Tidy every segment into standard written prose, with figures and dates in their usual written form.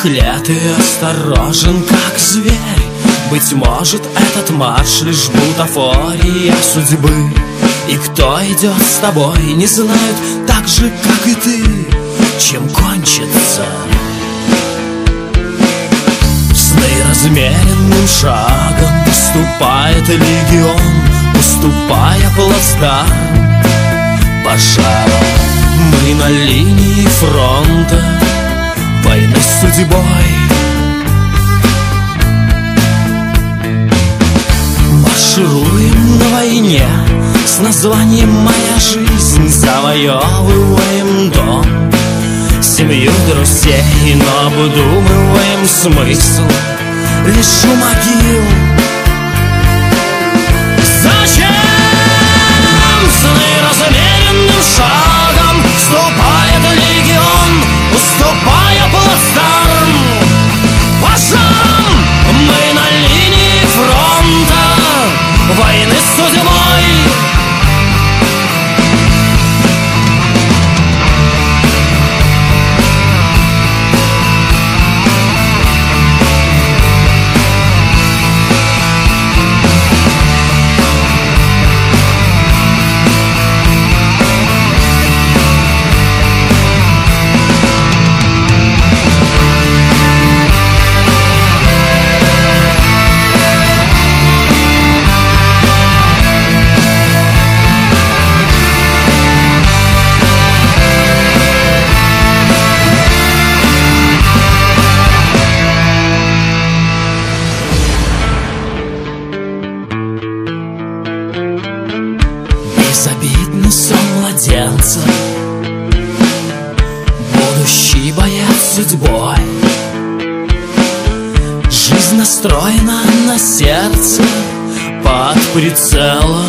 юных лет и осторожен, как зверь. Быть может, этот марш лишь бутафория судьбы. И кто идет с тобой, не знают так же, как и ты, чем кончится. В сны размеренным шагом уступает легион, уступая плацдарм пожаром. Мы на линии фронта войны с судьбой. Маршируем на войне с названием «Моя жизнь», завоевываем дом, семью, друзей, но обдумываем смысл лишь у могил. Зачем сны размеренным шагом вступает легион, уступая плацдарм пожаром? Мы на линии фронта войны с судьбой. Безобидный сон младенца, будущий боец судьбой. Жизнь настроена на сердце под прицелом.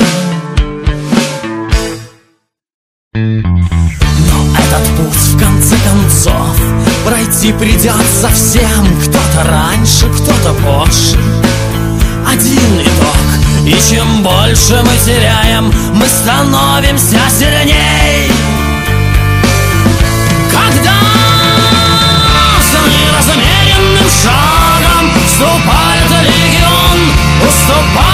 Но этот путь в конце концов пройти придется всем. Кто-то раньше, кто-то позже. Один итог. И чем больше мы теряем, мы становимся сильней. Когда сны размеренным шагом вступает легион, уступает